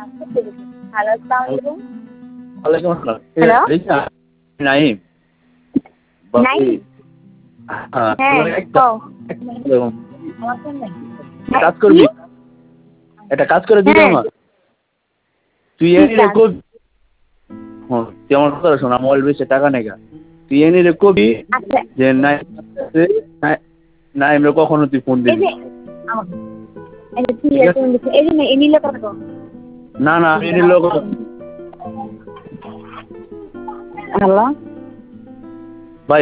Hello, আসসালামু আলাইকুম। ওয়ালাইকুম আসসালাম। হ্যালো? নাইম। নাইম? হ্যাঁ, হ্যাঁ, একটা কও। কাজ করবি? একটা কাজ করে দিবি হ্যাঁ, আমার? তুই কি এনে কাজ? কবি, তুই আমার কথা শোনা, মোবাইল বেচে টাকা নেগা। তুই এনে কবি আচ্ছা, যে নাইমরে কখনো তুই ফোন এই দিবি যে না। ঠিক ঠিক আছে, আছে? এই যে এনিলে কথা কও। না, আমি এনে লোক হ্যালো?